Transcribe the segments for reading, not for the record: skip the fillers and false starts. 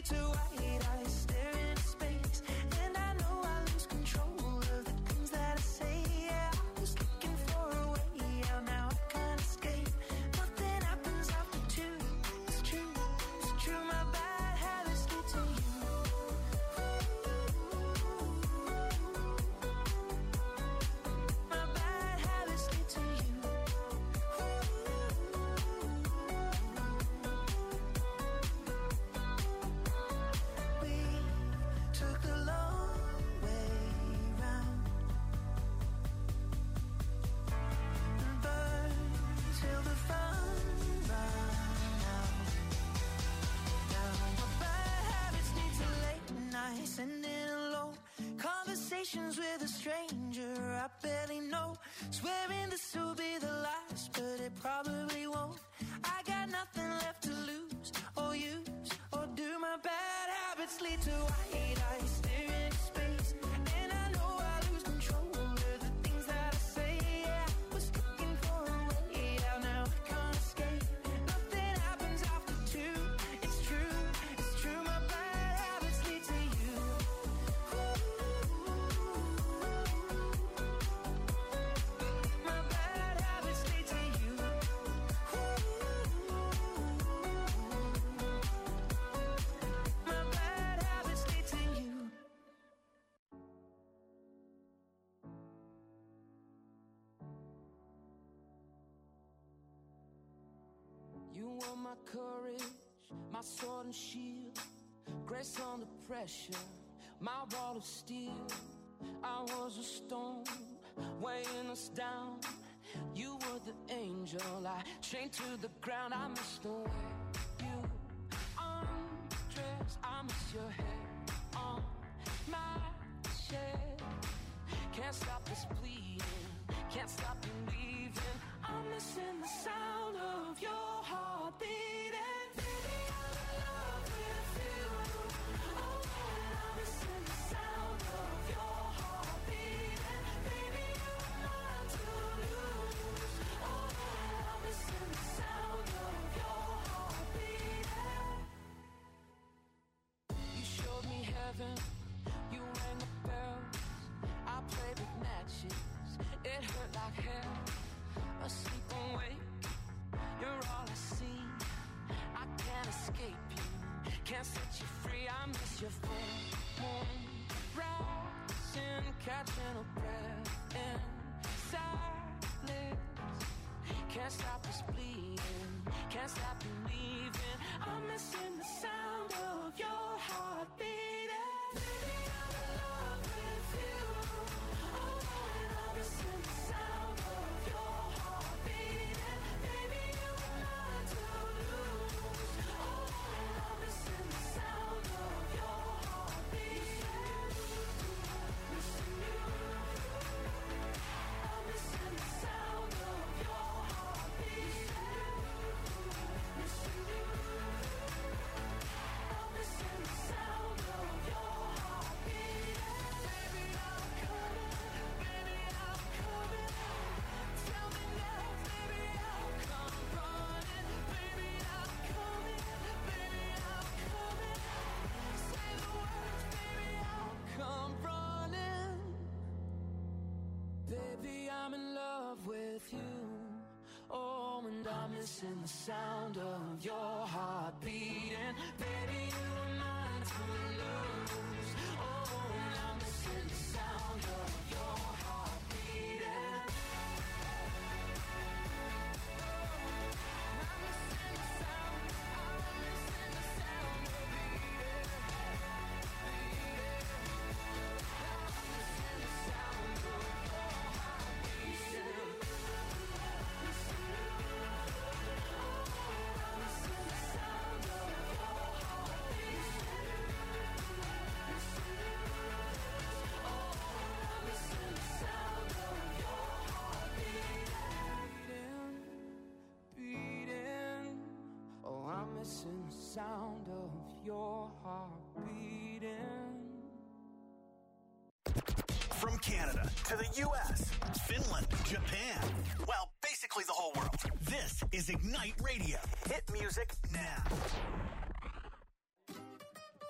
to white eyes staring into space. And I know I lose control of the things that I say. Yeah, I was looking for a way out, now I can't escape. Nothing happens after two. It's true, my bad habits lead to you. My bad habits lead to you. We took the long way round and burned till the fun ran out. Now my bad habits lead to late nights and in alone conversations with a stranger I barely know. Swearing this will be the last, but it probably won't. I got nothing left to lose or use or do. My bad habits lead to white eyes staring into space. And I know I lose control of the things that I say. Yeah, I was looking for a way out, now I can't escape. Nothing happens after two. It's true, my bad habits lead to you. My bad habits lead to you. My bad habits lead to you. You were my courage, my sword and shield, grace under pressure, my wall of steel. I was a stone weighing us down. You were the angel I chained to the ground. I miss the way you undress. I miss your hair on my chest. Can't stop this bleeding, can't stop believing. I'm missing the sound of your heart beating. Baby, I'm in love with you. Oh, and I'm missing the sound of your heart beating. Baby, you're mine to lose. Oh, and I'm missing the sound of your heart beating. You showed me heaven, you rang the bells. I played with matches, it hurt like hell. Asleep and wake, you're all I see. I can't escape you, can't set you free. I miss your full moon rising, catching a breath in silence. Can't stop this bleeding, can't stop believing. I'm missing the sound of your heart beating. Baby, I'm in love with you. Oh, and I'm missing the sound of your heart beating. Baby, you were mine to lose. Oh, and I'm missing the sound of your heart beating. Missing you. I'm missing the sound of your heart beating. Missing you. I'm missing the sound of your heart beating. Baby, I'm coming. Baby, I'm coming. Tell me now, baby, I'll come running. Baby, I'm coming. Baby, I'm coming. Say the words, baby, I'll come running. Baby, I'm in love with you. Oh, and I'm missing the sound of your heart beating. Baby, you are mine to lose. Oh, and I'm missing the sound of your heart beating. I'm missing the sound, I'm missing the sound of beating. I'm missing the sound of your heart beating. I'm missing the sound of your heart beating. Oh, I'm missing the sound of your heart beating. From Canada to the U.S., Finland, Japan, well, basically the whole world. This is Ignite Radio. Hit music now.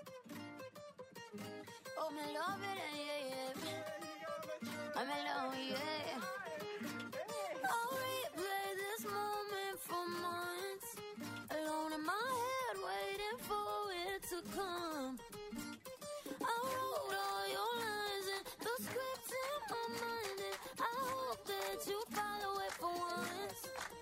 Oh, me love it, yeah, yeah. I'm alone, yeah. I'll replay this moment for months. Alone in my head, waiting for it to come. I wrote all your lines and the scripts in my mind, and I hope that you follow it for once.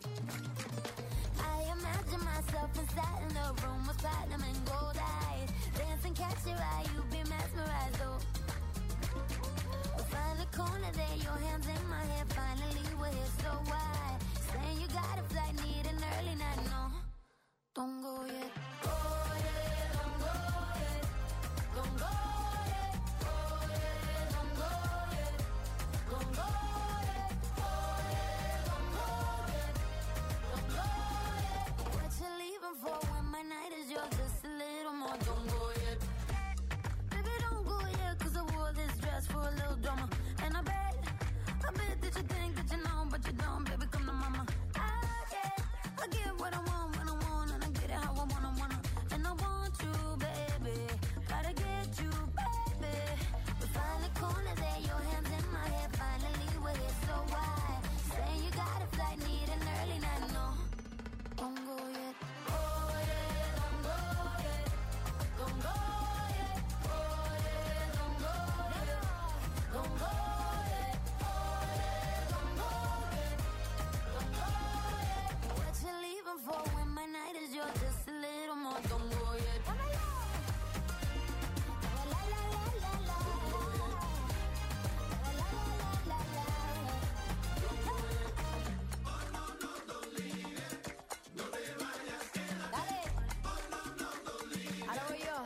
I imagine myself inside in the room with platinum and gold eyes, dancing, catch your eye, you be mesmerized, oh. We'll find the corner there, your hands in my hair, finally we're here, so why? Saying you got a flight, need an early night, no, don't go yet. Oh yeah, don't go yet, don't go yet. Oh yeah, don't go yet, don't go yet. Oh yeah, don't go yet, don't go yet. What you leaving for when my night is yours? Just a little more, don't go yet. Baby, don't go yet, 'cause I wore this dress for a little drama. And I bet that you think that you know, but you don't, baby, come to mama. I get what I want when I want, and I get it how I wanna. And I want you, baby, gotta get you, baby. We find the corner there, your hands in my hair, finally we're here, so why? Saying you got a flight, need an early night, no, don't go yet. Oh yeah, don't go yet, don't go yet. Oh yeah, don't go yet, don't go yet. Oh yeah, don't go yet, don't go yet. What you leaving for when my night is yours? Just a little more, don't go yet. La la la la la la. La la la la la la. Dale. Ahora voy yo.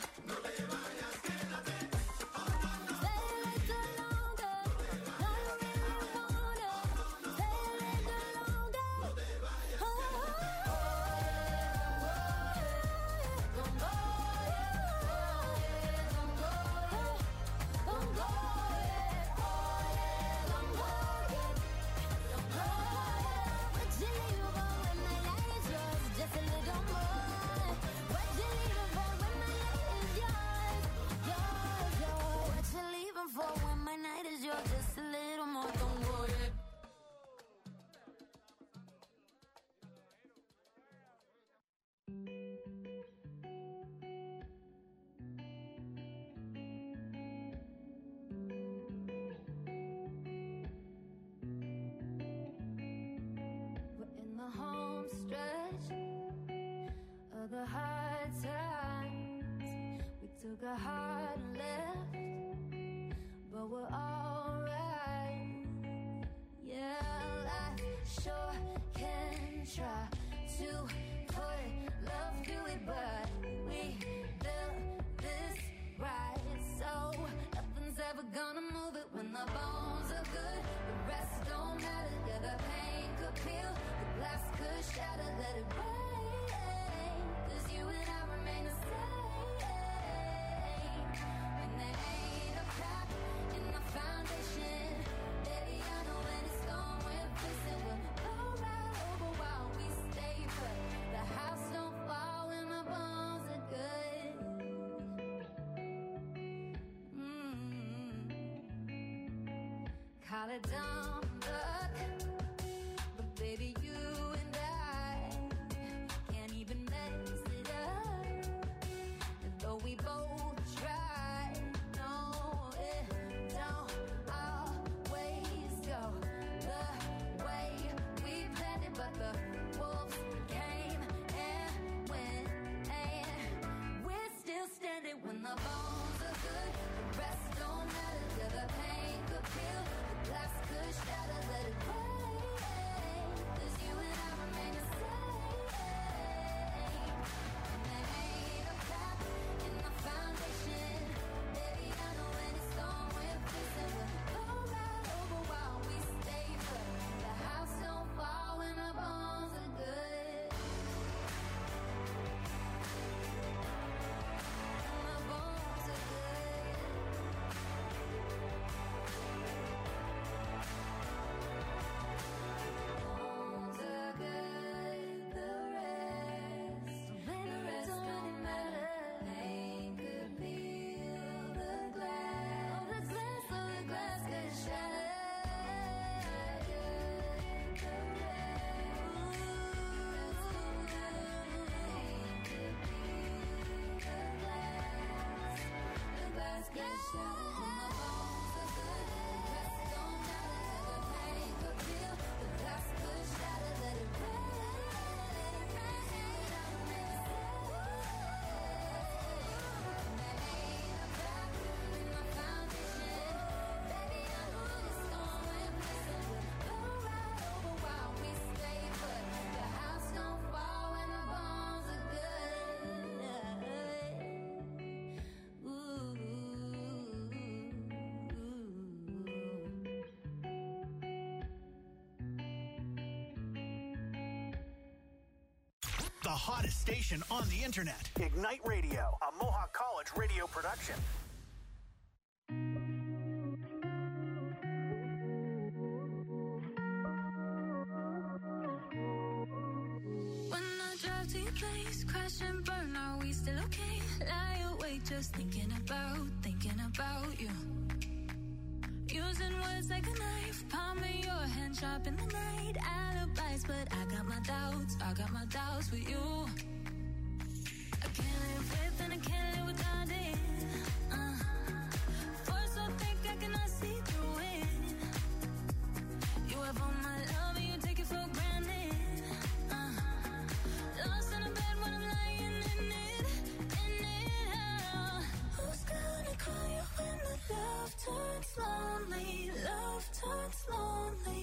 Stay a little longer. No, you really wanna. Stay a little longer. Oh, don't go yet. Don't go yet. Don't go yet. Oh yeah, don't go yet. Don't go yet. What you leaving for when my night is yours? Just a little more. What you leaving for when my night is yours? Yours, yours. What you leaving for when my night is yours? Just a little more. Don't go yet. We're in the home stretch of the hard times. We took a hard left, but we're alright. Yeah, life sure can try to put love through it, but we built this right, so nothing's ever gonna move it when the bones are good. The rest don't matter. Yeah, the pain could peel, the glass could shatter. Let it rain, 'cause you and I remain the same. When there ain't a crack in the foundation, baby, I know when it's gone, we're fixing. We'll go right over while we stay put. The house don't fall when the bones are good. Call it dumb luck, but baby, you and I can't even mess it up. And though we both try, no, it don't always go the way we planned it. But the wolves came and went, and we're still standing when the bones are good. The rest don't matter. Yeah, the pain could peel, the glass could shatter. Let it rain, 'cause you The hottest station on the internet. Ignite Radio, a Mohawk College radio production. When I drive to your place, crash and burn, are we still okay? Lie awake just thinking about you. Using words like a knife, palm in your hand, sharp in the night. Alibis, but I got my doubts with you. I can't live with and I can't live without it. Force so thick I cannot see through it. You have all my love and you take it for granted. Lost in a bed when I'm lying in it. Who's gonna call you when the love turns lonely? Love turns lonely.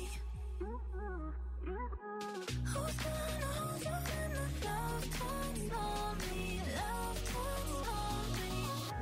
Who's gonna hold you when the love turns lonely? Love turns lonely.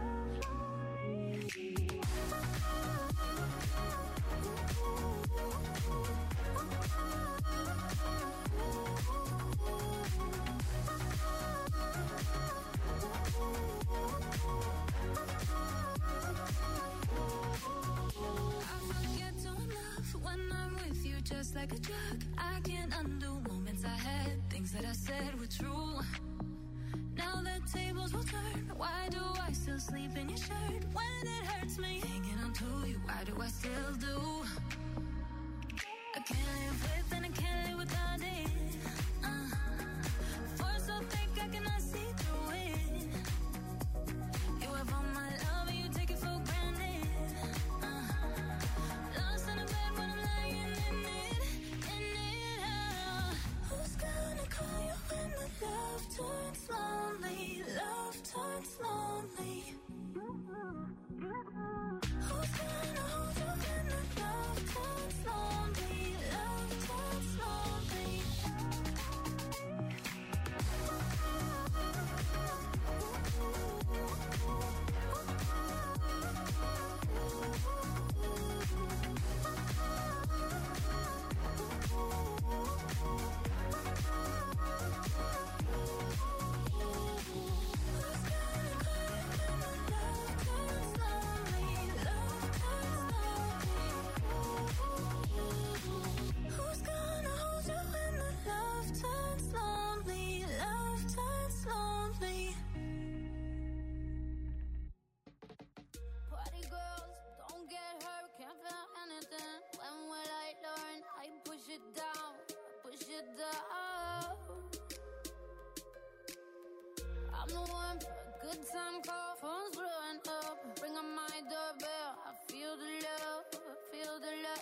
Just like a drug, I can't undo moments I had. Things that I said were true. Now the tables will turn. Why do I still sleep in your shirt when it hurts me? Hanging on to you, why do I still do? I can't live with and I can't live without it. Force so thick I cannot see through it. You have all my love and you take it for granted. Lost in a bed when I'm lying in it. Who's gonna call you when the love turns lonely? Love turns lonely. Who's gonna hold you when the love turns lonely? Love turns lonely. Who's gonna hold you when the love turns lonely? Love turns lonely. Party girls, don't get hurt, can't feel anything. When will I learn? I push it down, push it down. I'm the one for a good time call, phone's blowing up. Bring on my doorbell, I feel the love, I feel the love.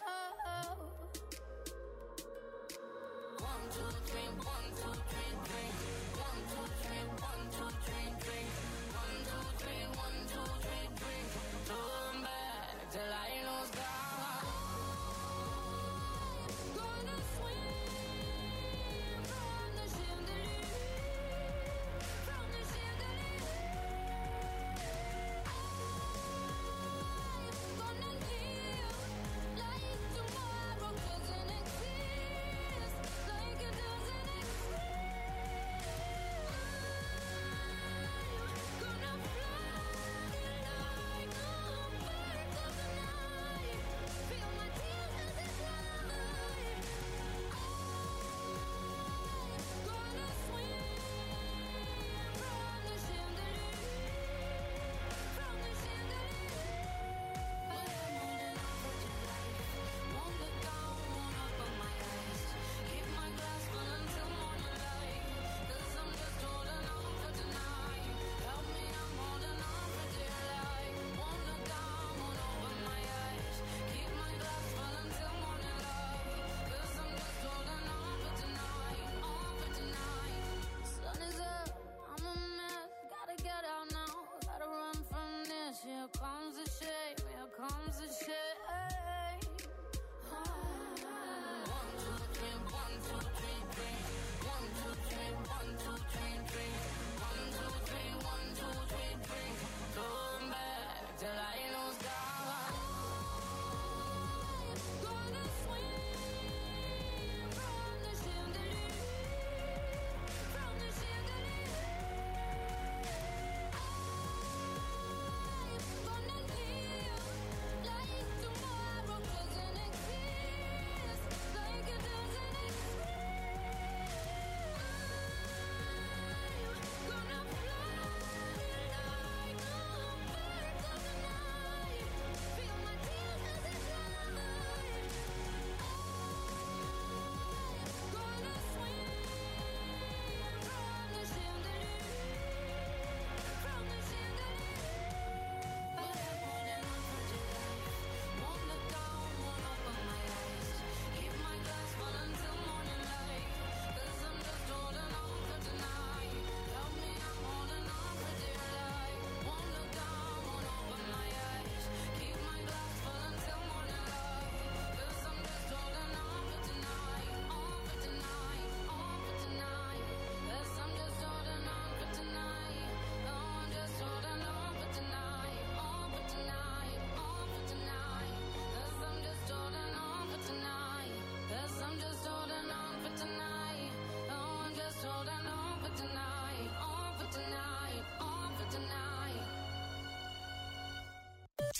1, 2, 3, 1, 2, 3, 3. 1, 2, 3, 1, 2, 3, 3. 1, 2, 3, 1, 2, 3, 3. Turn back till I lose God. Gonna swim from the chandelier, from the chandelier. I'm gonna live like tomorrow doesn't exist, like it doesn't exist.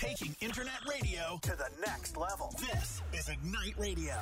taking internet radio to the next level. This is Ignite Radio.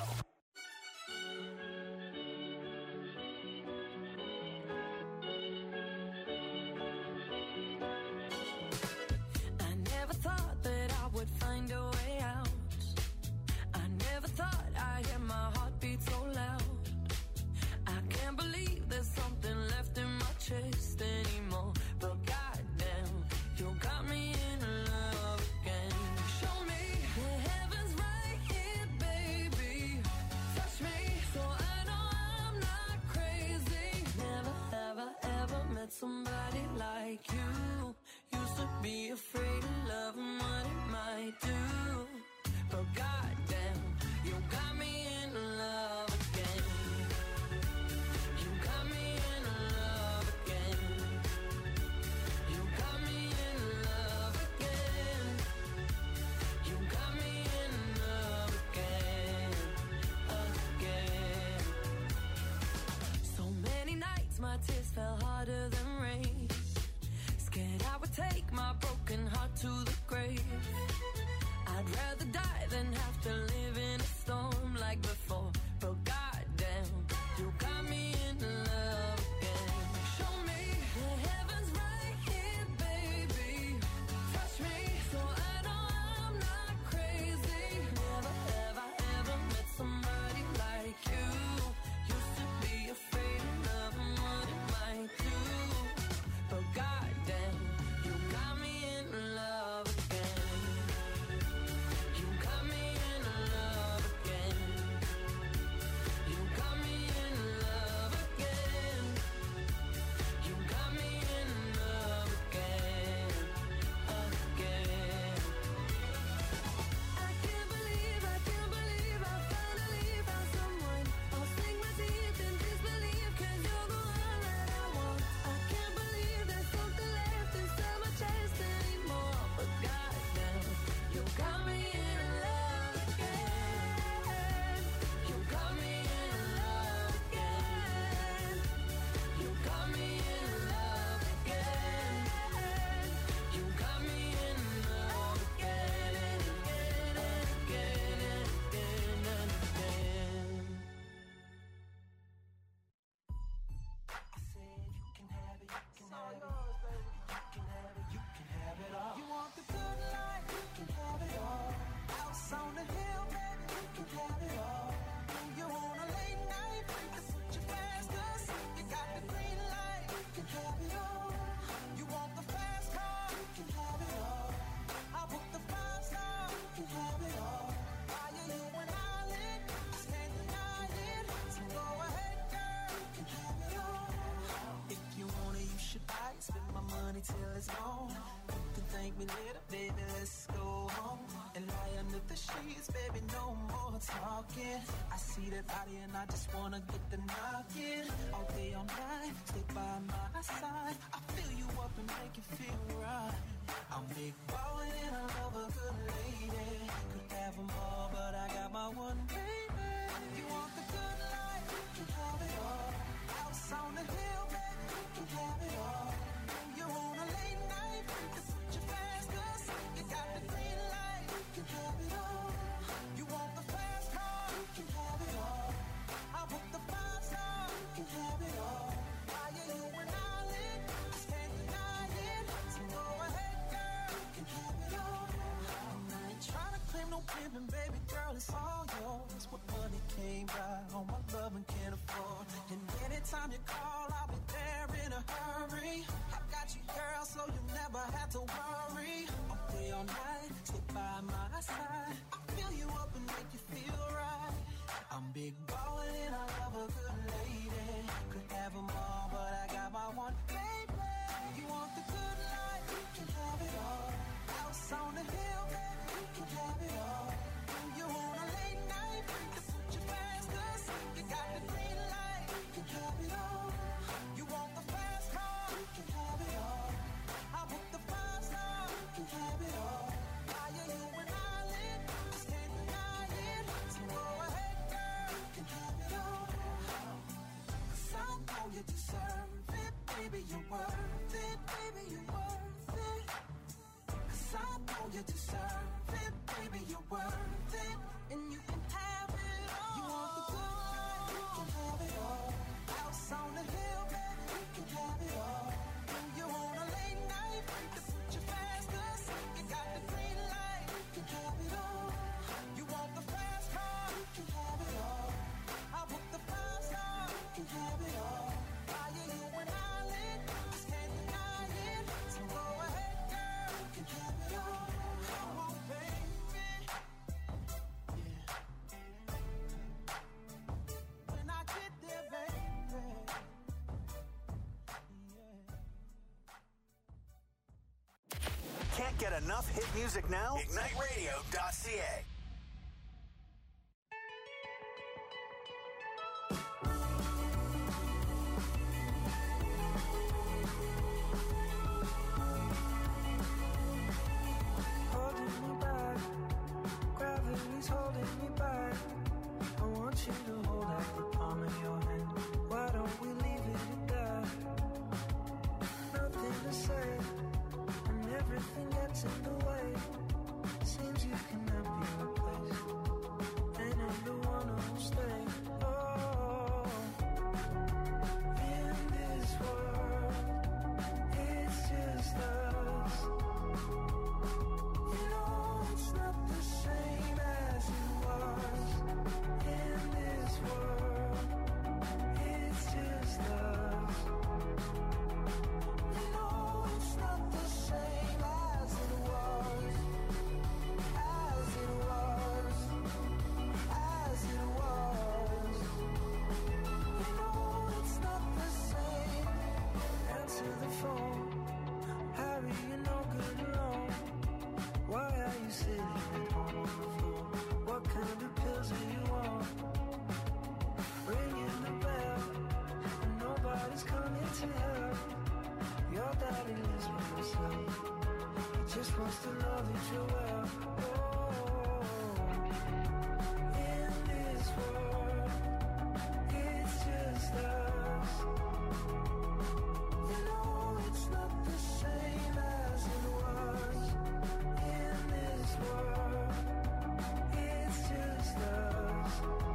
I never thought that I would find a way out. I never thought I'd hear my heartbeat so loud. I can't believe there's something left in my chest anymore. But goddamn, you got me in love again. Show me the heavens right here, baby. Touch me so I know I'm not crazy. Never, ever, ever met somebody like you. Used to be afraid of love and what it might do. But goddamn, you got me in love again. You got me in love again. You got me in love again. You got me in love again, again. So many nights my tears fell harder than rain. Scared I would take my broken heart to the grave. I'd rather die than have to live in a storm like before. But goddamn, you got me in love again. Show me the heavens right here, baby. Touch me so I know I'm not crazy. Never, ever, ever met somebody like you. Used to be afraid of love and what it might do. But goddamn, you got me in love again. You got me in love again. You got me in love again. You got me in love again, again. I can't believe I finally found someone. I'll sink my teeth in disbelief 'cause you're the one that I want. I can't believe there's something left inside my chest anymore. But goddamn, you got me in love again. You got me in love again. You got me in love again. You got me in love again and again and again and again and again. I said you can have it, you can have it. You can have it, you can have it all. You want the good life, you can have it all. House on the hill, baby, you can have it all. You want a late night, we can put you fast asleep. You got the green light, you can have it all. You want the fast car, you can have it all. I'll book the 5-star, you can have it all. Fire you and Island, I can't deny it. So go ahead, girl, you can have it all. If you want it, you should buy it. Spend my money till it's gone. You can thank me later, baby, let's go home. And lie under the sheets, baby, no more talking. I see that body and I just wanna get the knocking. All day, all night, stay by my side. I fill you up and make you feel right. I'm big ballin' and I love a good lady. Could have them all, but I got my one baby. You want the good life, you can have it all. House on the hill, baby, you can have it all. You want a late night, we can put you fast asleep. You got the green light, you can have it all. You want the fast car, you can have it all. I'll book the 5-star, you can have it all. Fire you and Island, I can't deny it. So go ahead, girl, you can have it all. And I ain't trying to claim no pimpin', baby girl, it's all yours. What money came by, all my love and can't afford. And anytime you call, I'll be there in a hurry. I got you, girl, so you never have to worry. All day, all night, stay by my side. I fill you up and make you feel right. I'm big ballin' and I love a good lady. Could have them all, but I got my one baby. You want the good life, you can have it all. House on the hill, baby, you can have it all. You want a late night, we can put you fast asleep. You got the green light, you can have it all. You want the fast car, you can have it all. I'll book the 5-star, you can have it all. Fire you and Island, I can't deny it. So go ahead, girl, you can have it all. 'Cause I know you deserve it, baby, you're worth it, baby, you're worth it. 'Cause I know you deserve Get enough hit music now? IgniteRadio.ca. Holding me back, gravity's holding me back. I want you to hold out the palm of your hand. Why don't we leave it at that? Nothing to say, and everything gets in the way. Seems you cannot be replaced, and I'm the one who'll stay. Oh, in this world, it's just us. You know it's not the same as it was. In this world, it's just us. You know it's not the same as it was. As it was. As it was. You know it's not the same. Answer the phone. Harry, you're no good alone. Why are you sitting at home on the floor? What kind of pills are you on? Ringing the bell, and nobody's coming to help. Your daddy lives by himself. He just wants to know that you're well. Oh, in this world, it's just us. You know it's not the same as it was. In this world, it's just us.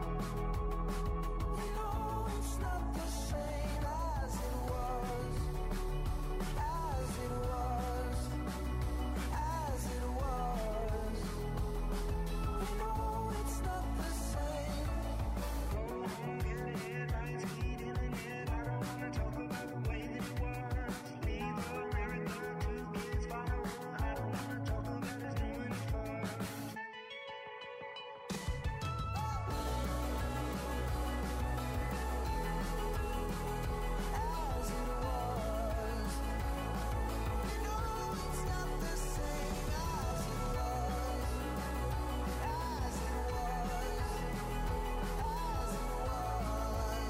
You know it's not the same as it was. As it was. As it was. You know it's not the same. I don't wanna talk about the way that it was. Leave America, 2 kids, follow her. I don't wanna talk about us doing it first. As it was. You know it's not the same as it was. As it was. As it was.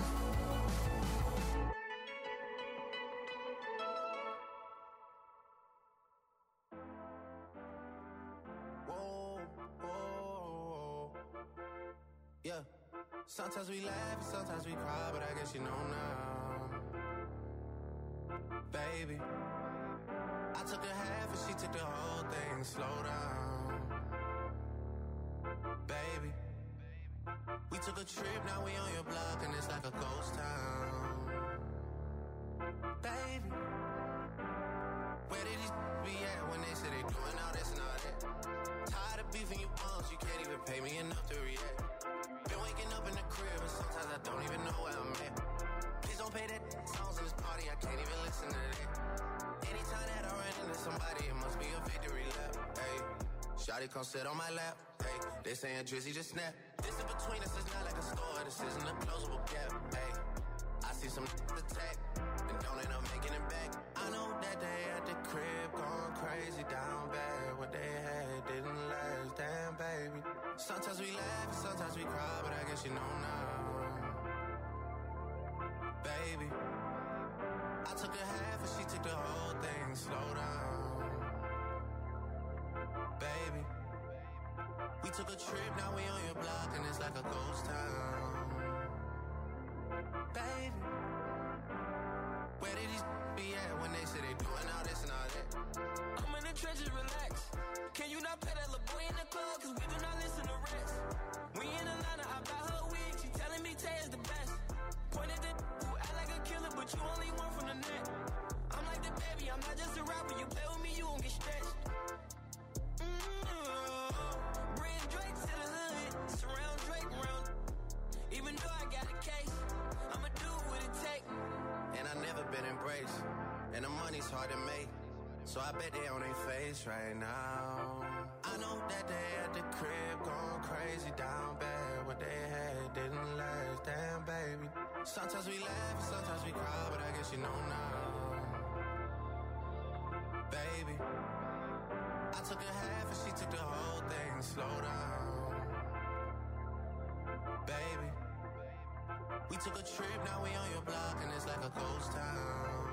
Whoa, whoa, yeah. Sometimes we laugh and sometimes we cry, but I guess you know now, baby. I took a half and she took the whole thing. Slow down, baby. We took a trip, now we on your block and it's like a ghost town, baby. Where did these be at when they say they doing all this and all that? Tired of beefing you bums, you can't even pay me enough to react. Been waking up in the crib and sometimes I don't even know where I'm at. Please don't pay that songs in this party, I can't even listen to that. Anytime that I run into somebody, it must be a victory lap. Hey, shawty come sit on my lap. Hey, they saying Drizzy just snap. This in between us is not like a store, this isn't a closable gap. Hey, I see some attack and don't end up making it back. I know that they at the crib going crazy down bad. What they had didn't last, damn baby. Sometimes we laugh and sometimes we cry, but I guess you know now, baby. I took a half and she took the whole thing. Slow down, baby. We took a trip, now we on your block and it's like a ghost town, baby. Where did these be at when they say they doing all this and all that? I'm in the trenches, relax. Can you not pay that little boy in the club? Cause we do not listen to rest. We in Atlanta, I buy her wig. She telling me Tay is the best. Pointed at who act like a killer, but you only one from the net. I'm like the baby, I'm not just a rapper. You play with me, you won't get stretched. Bring Drake to the hood. Surround Drake round. Even though I got a case, I'ma do what it take. And I never been embraced, and the money's hard to make, so I bet they on their face right now. I know that they at the crib going crazy down bad. What they had didn't last, damn baby. Sometimes we laugh, sometimes we cry, but I guess you know now, baby. I took a half and she took the whole thing. Slow down, baby. We took a trip, now we on your block and it's like a ghost town,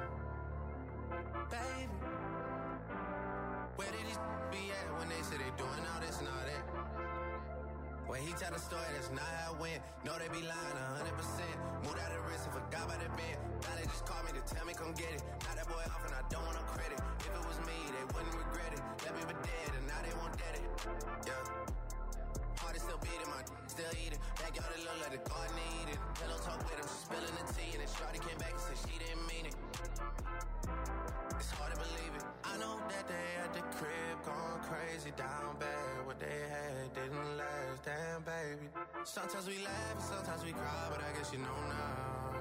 baby. Where did these be at when they say they doing all this and all that? When he tell the story, that's not how it went. No, they be lying 100%. Moved out of the wrist and forgot about the bed. Now they just call me to tell me come get it. Now that boy off and I don't want no credit. If it was me, they wouldn't regret it. Left me for dead and now they won't dead it. Yeah. Heart is still beating, my still eating. Backyard it look like the garden eating. Pillow talk with him, she spilling the tea. And then Shawty came back and said she didn't mean it. It's hard to believe it. I know that they at the crib going crazy down bad. What they had didn't last, damn baby. Sometimes we laugh and sometimes we cry, but I guess you know now,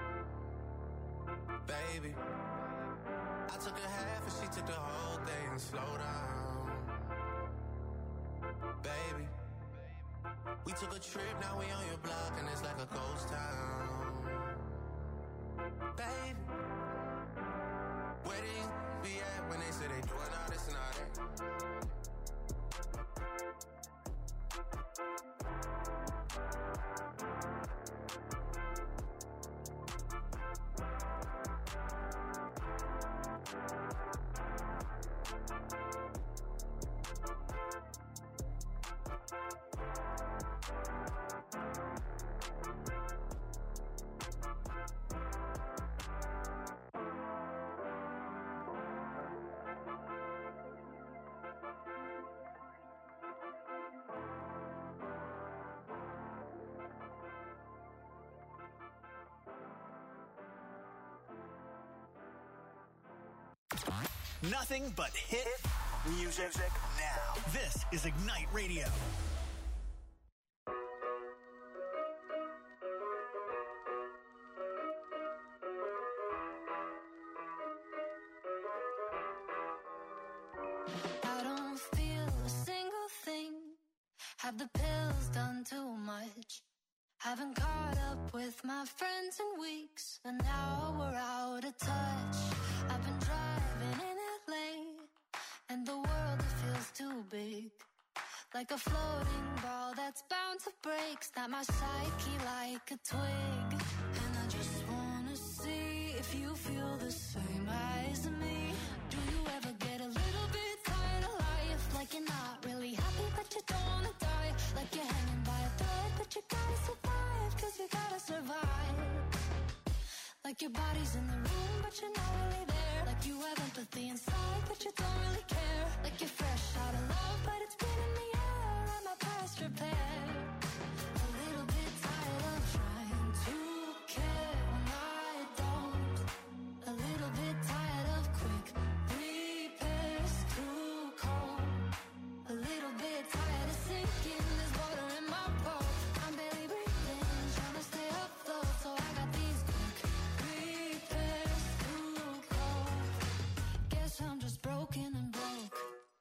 baby. I took a half and she took the whole thing. Slow down, baby. We took a trip, now we on your block and it's like a ghost town, baby. Where these be at when they say they doing all this and all that? Nothing but hit music now. This is Ignite Radio. I don't feel a single thing. Have the pills done too much? Haven't caught up with my friends in weeks, and now we're out of touch. I've been driving in LA, and the world, it feels too big. Like a floating ball that's bound to break. Snap my psyche like a twig. And I just wanna see if you feel the same as me. Do you ever get a little bit tired of life? Like you're not really happy but you don't wanna die. Like you're hanging by a thread but you gotta survive, cause you gotta survive. Like your body's in the room but you're not really there. Like you have empathy inside but you don't really care. Like you're fresh out of love but it's been in the air. I'm not past repair. A little bit tired of trying to care when I don't. A little bit tired of quick repairs, too cold. A little bit tired of sinking, there's water in my boat. I'm barely breathing, trying to stay afloat. So I got these quick repairs, too cold. Guess I'm just broken and broke.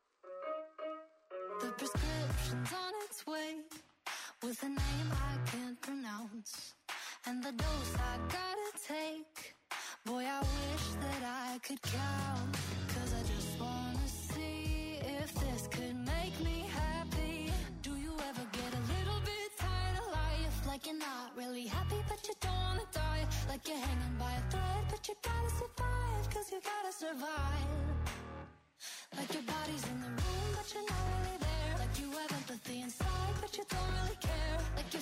The prescription's on its way, with a name I can't pronounce, and the dose I gotta take. Boy, I wish that I could count, cause I just wanna see if this could make me happy. Do you ever get a little bit tired of life? Like you're not really happy but you don't wanna die. Like you're hanging by a thread but you gotta survive, cause you gotta survive. Like your body's in the room but you're not really there. Like you have empathy inside but you don't really care. Like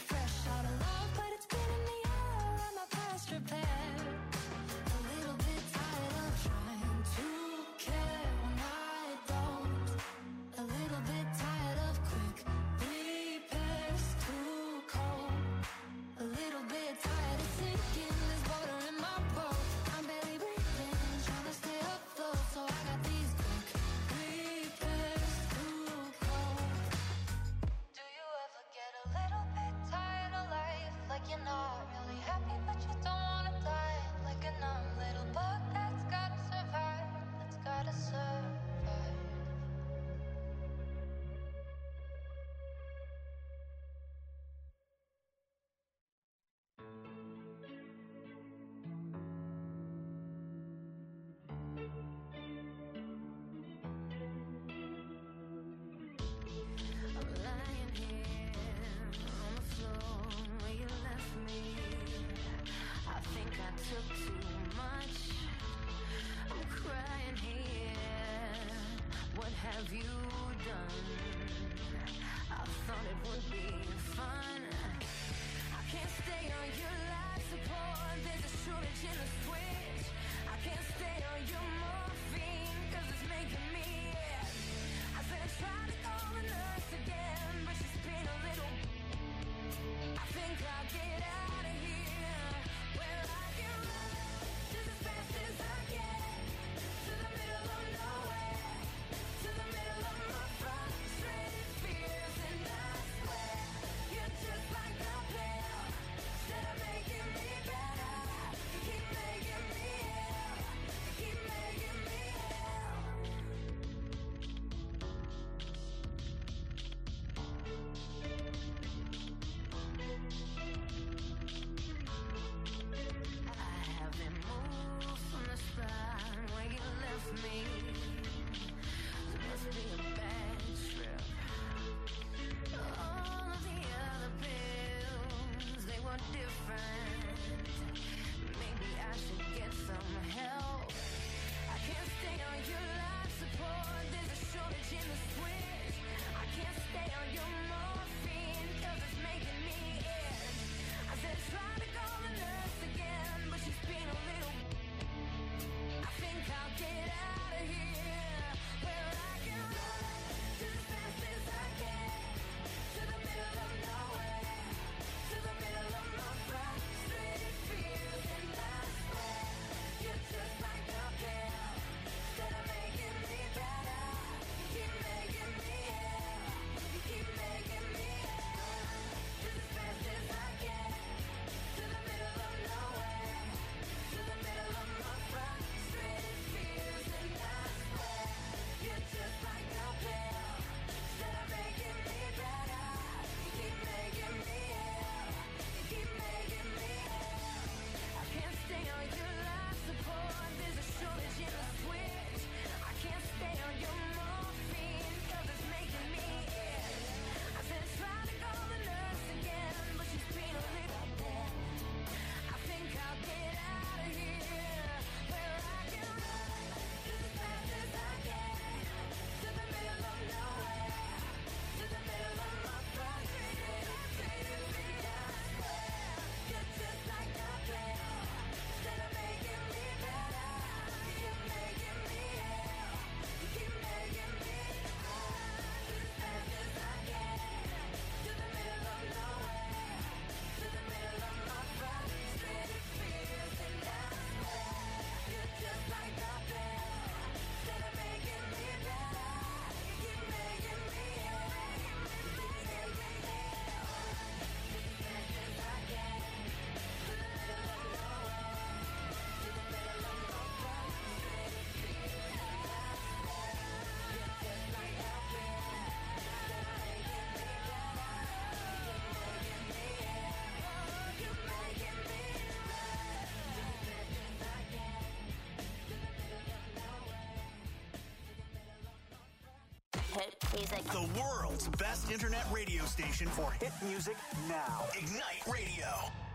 music. The world's best internet radio station for hit music now. Ignite Radio.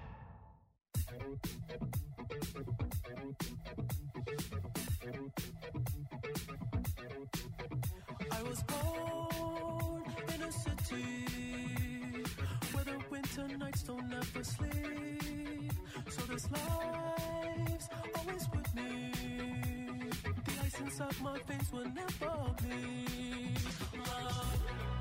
I was born in a city where the winter nights don't ever sleep. So this life's always with me. The ice inside my veins will never bleed. Love.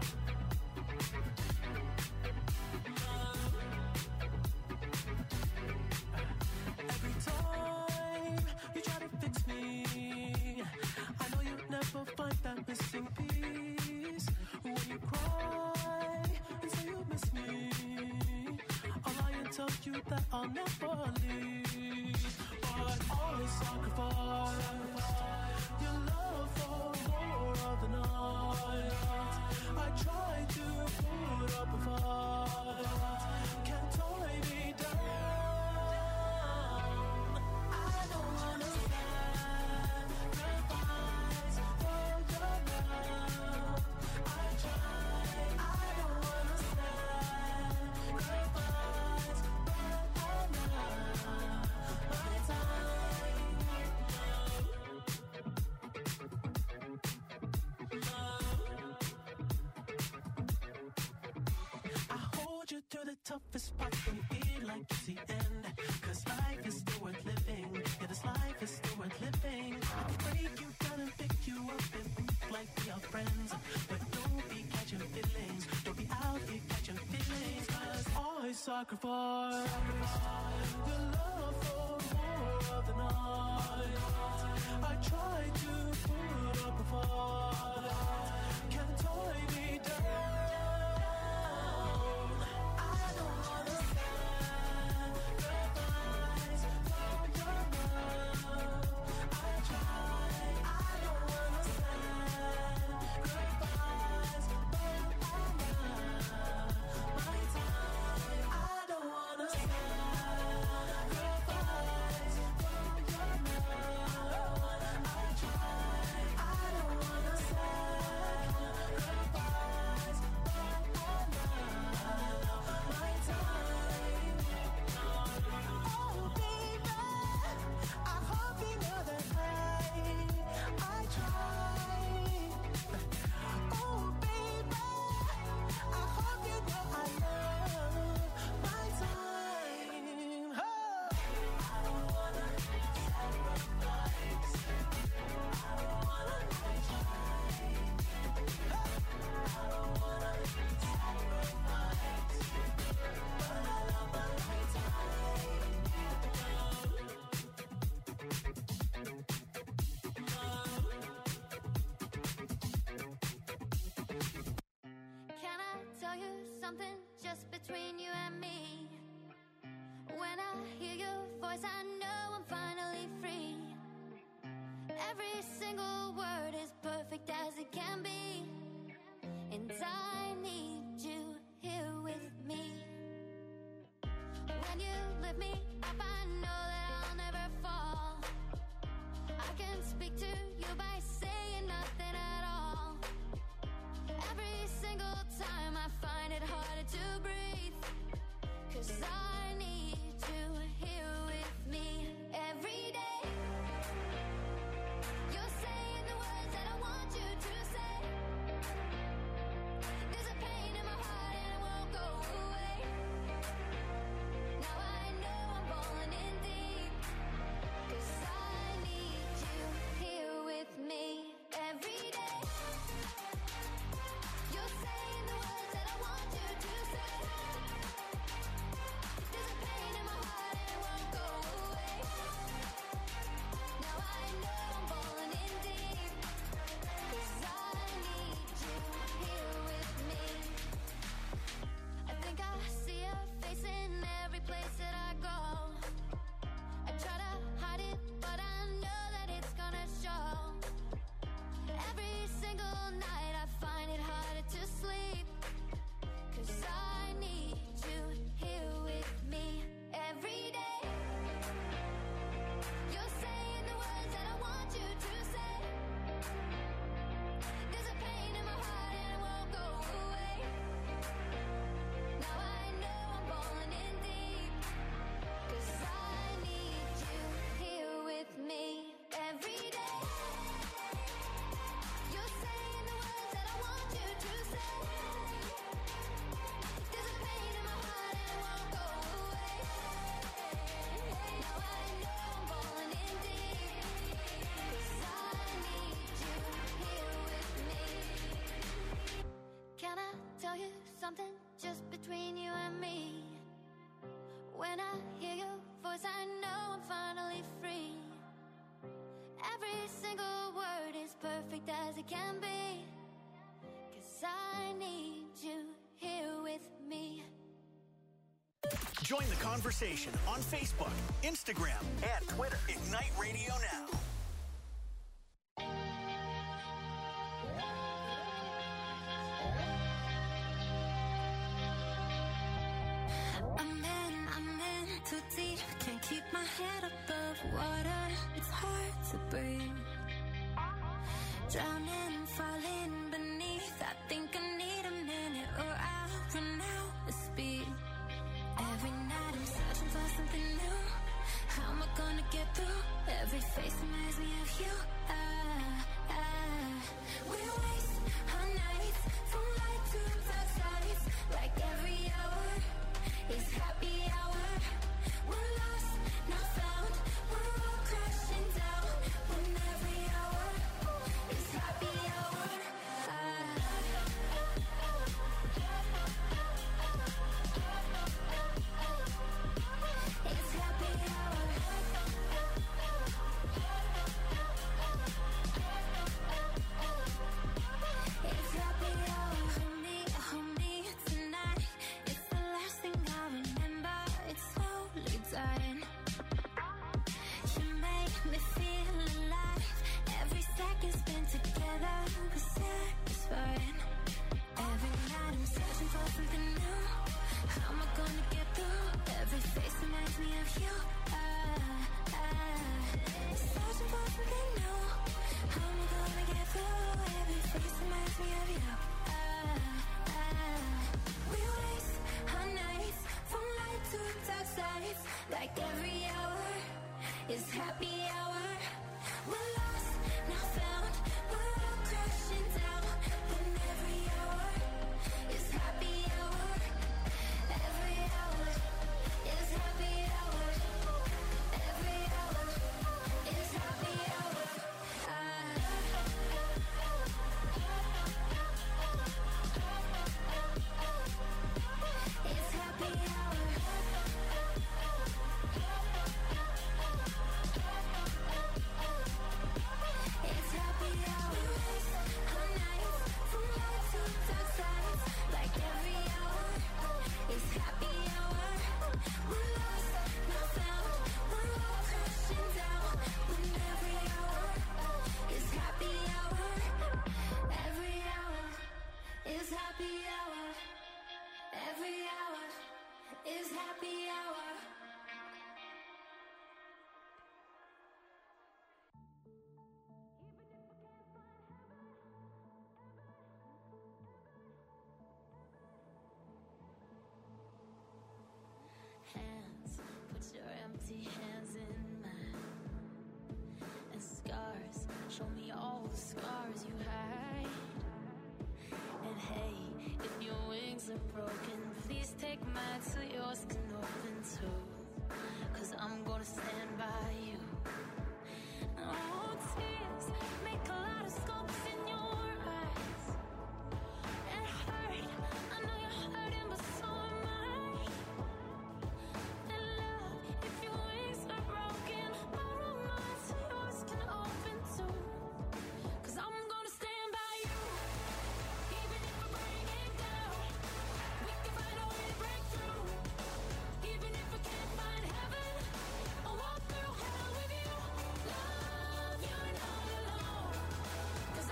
Every time you try to fix me, I know you'll never find that missing piece. When you cry and say you miss me, I'll lie and tell you that I'll never leave. But always sacrifice your love for more of the night. I try to put up a fight, can't tie me down. I don't wanna sacrifice for your love. I try, I don't wanna sacrifice, but I love my time. I hold you through the toughest part when you feel like it's the end. Cause life is still worth living. Yeah, this life is still worth living. I can break you down and pick you up and think like we are friends. But don't be catching feelings. Don't be out here catching feelings. Cause I sacrifice your love for more of the night. I try to put up a fight, can't tie me down. I don't wanna sacrifice for your love. I try, I don't wanna sacrifice, but I love my time. I don't wanna sacrifice for your love. I try, I don't wanna sacrifice, but I love my time. Oh baby, I hope you know that I try. Oh baby, I hope you know I love my time. Oh. I don't wanna sacrifice. I don't wanna try. I don't wanna sacrifice, but I love my time. Can I tell you something just between you and me? When I hear your voice, I know I'm finally free. Every single word is perfect as it can be. And I need you here with me. When you lift me up, I know that I'll never fall. I can speak to you by saying nothing at all. Every single time I find it harder to breathe. Cause I need you here with me every day. You're saying the words that I want you to say. There's a pain in my heart and it won't go away. Now I know I'm falling in deep. Cause I need you here with me every day. You're saying the words that I want something just between you and me. When I hear your voice, I know I'm finally free. Every single word is perfect as it can be. 'Cause I need you here with me. Join the conversation on Facebook, Instagram, and Twitter. Ignite Radio Now. I'm in too deep. Can't keep my head above water. It's hard to breathe. Drowning, falling beneath. I think I need a minute or I'll run out of speed. Every night I'm searching for something new. How am I gonna get through? Every face reminds me of you. We waste our nights from light to dark sides. Like every hour is happy hour. We're lost, not found. We're all crashing down. When every hour is happy hour. It's happy hour. It's happy hour. Hold me tonight. It's the last thing I remember. It's slowly dying. You make me feel alive. Every second spent together was satisfying. Every night I'm searching for something new. How am I gonna get through? Every face reminds me of you. Searching for something new. How am I gonna get through? Every face reminds me of you. We waste our nights from light to dark sides. Like every hour is happy hour. We're lost, now found. We're all crashing down. When every hour is happy hour. Every hour is happy hour. Every hour is happy hour. It's happy hour. It's happy hour. Our nights from light to dark sides. Like every hour is happy hour. We're lost, not found. We're all crashing down. When every hour is happy hour. Every hour is happy hour. Every hour is happy hour. Hands, put your empty hands in mine. And scars, show me all the scars you hide. And hey, if your wings are broken, please take mine so yours can open too. 'Cause I'm gonna stand by you. Oh, tears make a lot of scopes in your eyes. And hurt, I know you're hurting, but so am I. And love, if your wings are broken, borrow mine so yours can open too. 'Cause I'm gonna stand by you. Even if we're breaking down, we can find a way to break through. Even if we can't find heaven, I'll walk through hell with you. Love, you're not alone. 'Cause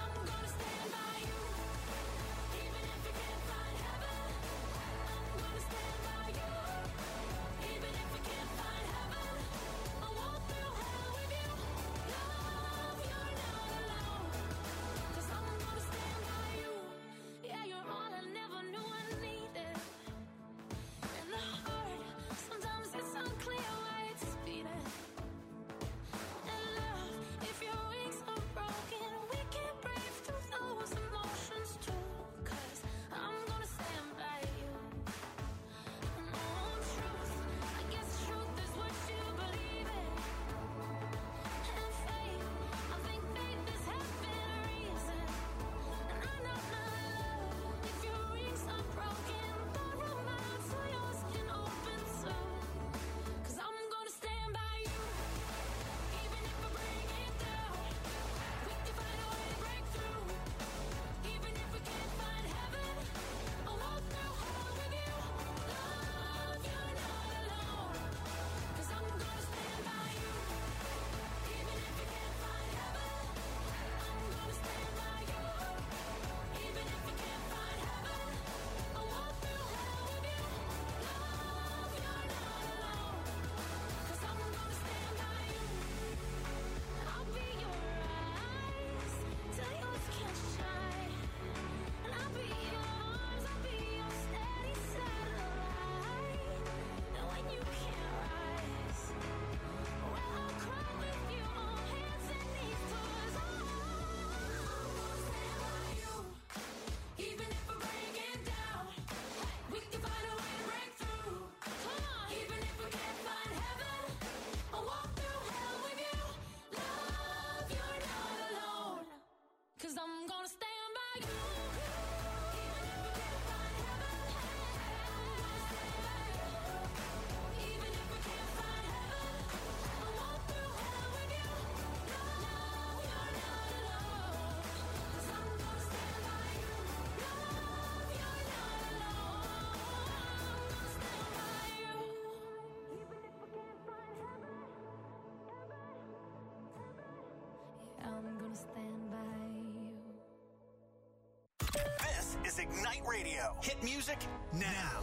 Night Radio. Hit music now.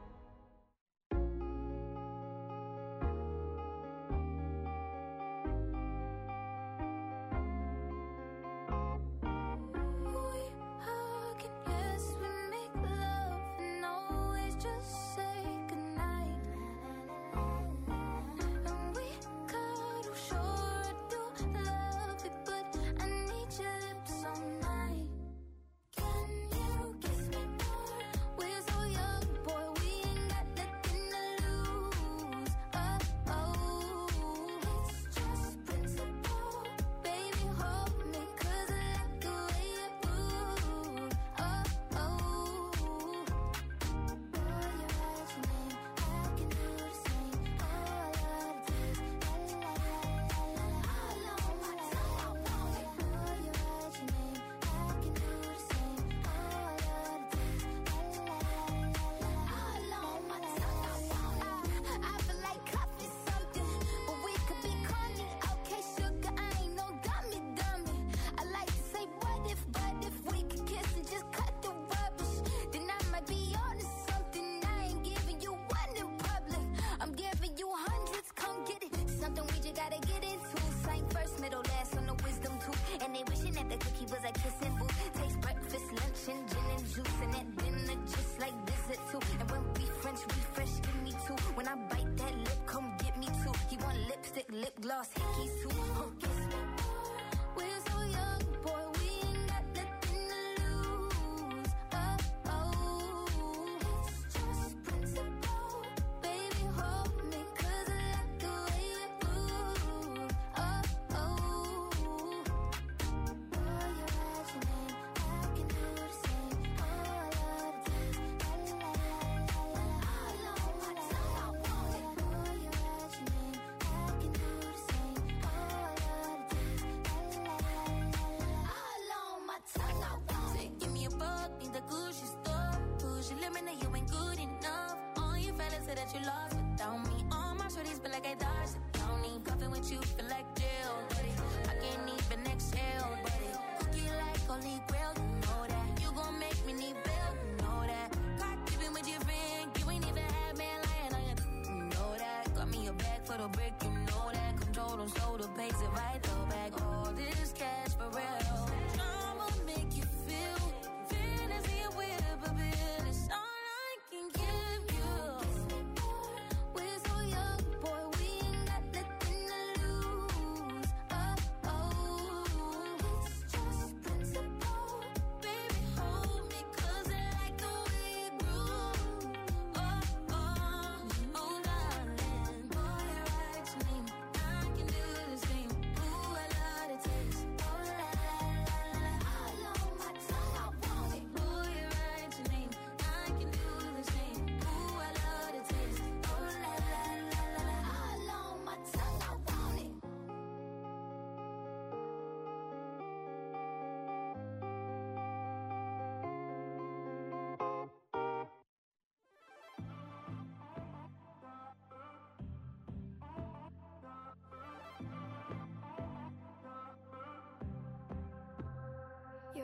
You're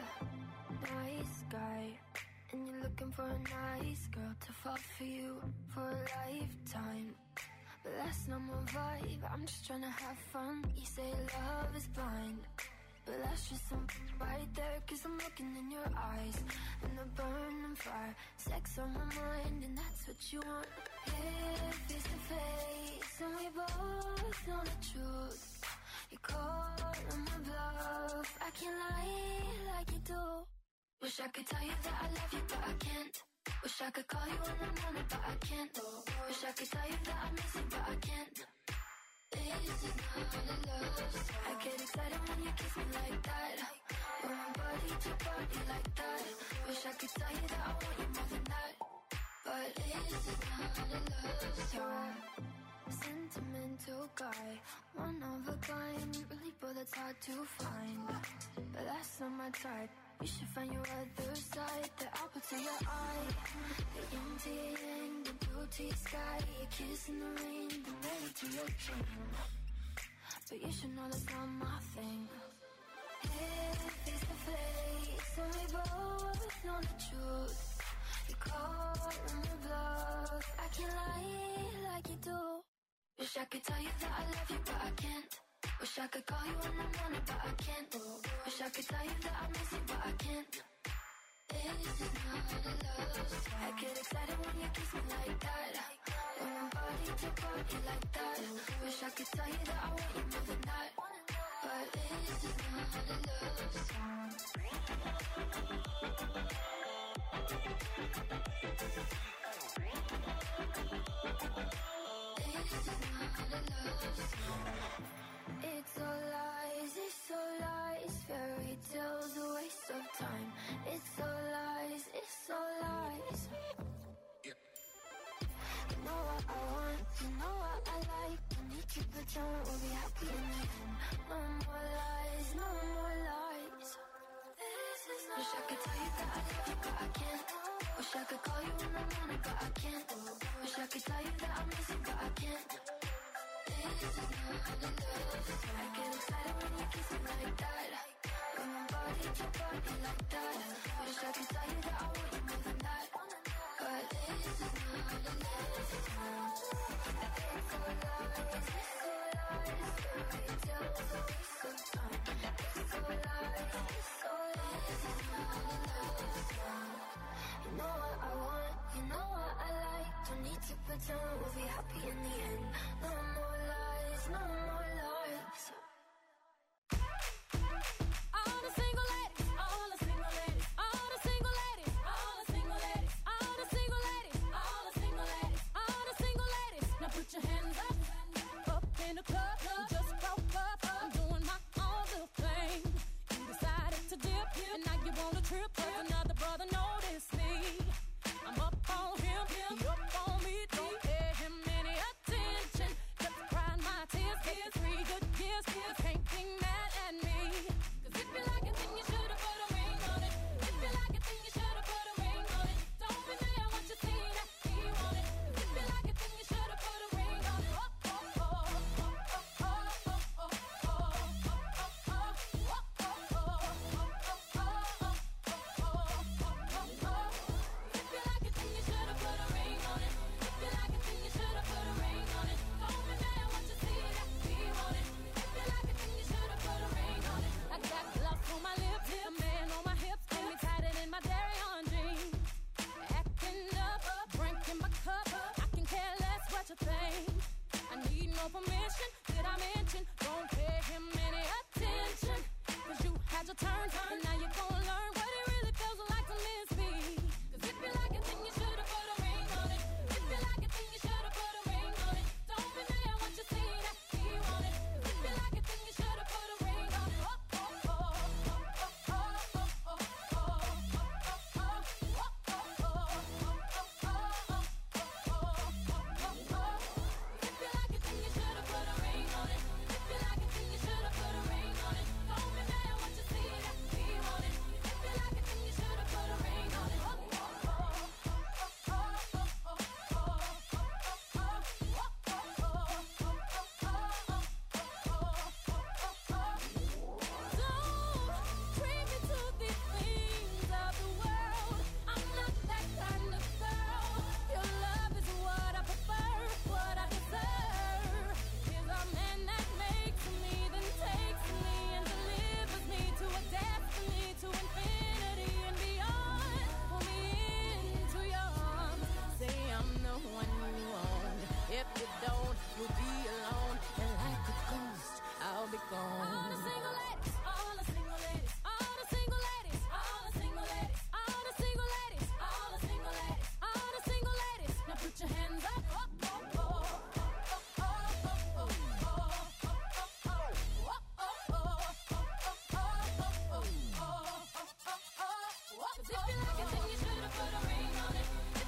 a nice guy, and you're looking for a nice girl to fall for you for a lifetime. But that's not my vibe, I'm just trying to have fun. You say love is blind, but that's just some right there. Cause I'm looking in your eyes, and the burning fire. Sex on my mind, and that's what you want. Here, face to face, and we both know the truth. You call on my bluff, I can't lie like you do. Wish I could tell you that I love you, but I can't. Wish I could call you in the morning, but I can't. Wish I could tell you that I miss you, but I can't. This is not a love song. I get excited when you kiss me like that. When my body to body like that. Wish I could tell you that I want you more than that. But this is not a love song. Sentimental guy, one of a kind, really, but that's hard to find. But that's not my type. You should find your other side, the apple to your eye, the yin to your yang, the blue to your sky, your kiss in the rain, the melody to your dream. But you should know that's not my thing. here face to face, and we both know the truth. You call me bluff, I can't lie like you do. Wish I could tell you that I love you, but I can't. Wish I could call you in the morning, but I can't. Wish I could tell you that I miss you, but I can't. This is not a love song. I get excited when you kiss me like that. When my body to body like that. Wish I could tell you that I want you more than that. But this is not a love song. It's all lies, fairy tales, a waste of time. It's all lies. You know what I want, you know what I like. Don't need to pretend we'll be happy in the end. No more lies, no more lies. Wish I could tell you that I love you, but I can't. Wish I could call you in the morning, but I can't. Wish I could tell you that I miss you, but I can't. This is not a love song. I get excited when you kiss me like that. When my body to body like that. Wish I could tell you that I want you more than that. But this is not a love song. It's all lies, fairy tales, a waste of time. It's all lies, this is not a love song. You know what I want, you know what I like. Don't need to pretend we'll be happy in the end. No more lies, no more